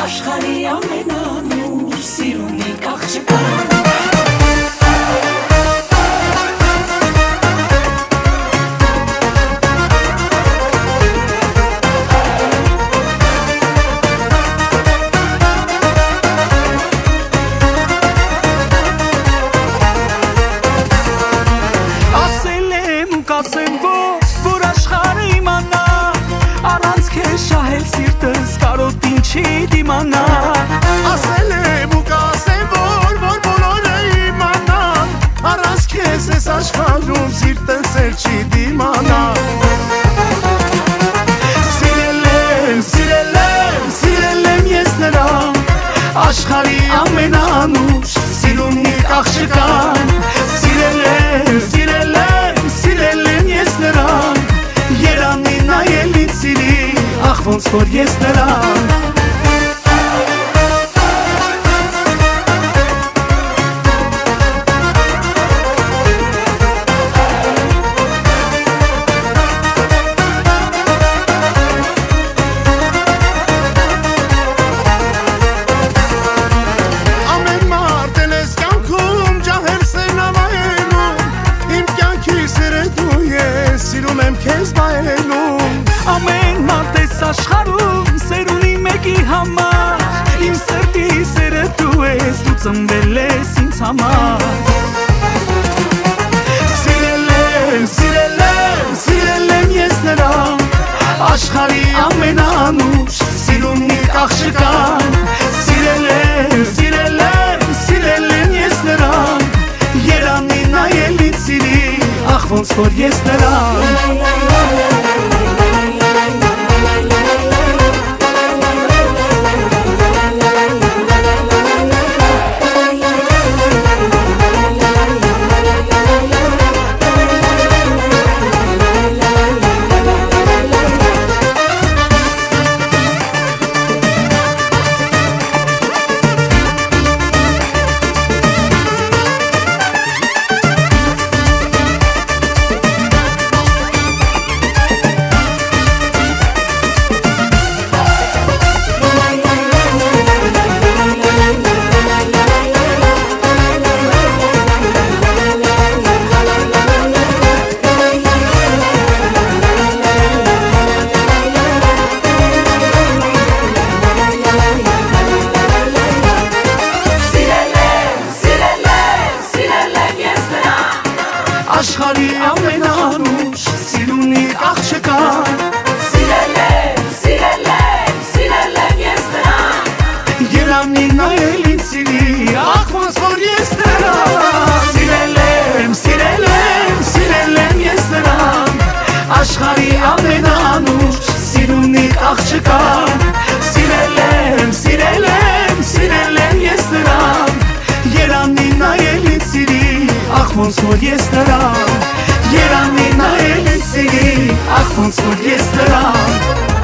աշխարհի ամենանուր սիրունիկ աղջկա Որ աշխարհը իմանա առանց քեզ շահել սիրտս կարոտին չի դիմանա ասել եմ ու կասեմ որ բոլորը իմանան առանց քեզ ես աշխարհում սիրտս էլ չի դիմանա Սիրել եմ ես նրան աշխարհի ամենանուր սիրունիկ աղջկան Սիրել եմ ես նրան Երանի նայելից սիրի ախ ոնց որ ես նրան Սիրում եմ քեզ բայելում Ամեն մարդ ես աշխարհում սերունի մեկի համար Իմ սրտի սերը դու ես, դու ծնվել ես ինձ համար Սիրել եմ ես նրան Աշխարհի ամենանուր սիրունիկ աղջկան Սիրել եմ ես նրան Երանի նայելից սիրի ախ ոնց որ ես նրան Աշխարհի ամենանուր սիրունիկ աղջկան Սիրել եմ ես նրան Երանի նայելից սիրի ախ ոնց որ ես նրան Սիրել եմ ես նրան Աշխարհի ամենանուր սիրունիկ աղջկան Սիրել եմ ես նրան Երանի նայելից սիրի ախ ոնց որ ես նրան Երանի նայելից սիրի ախ ոնց որ ես նրան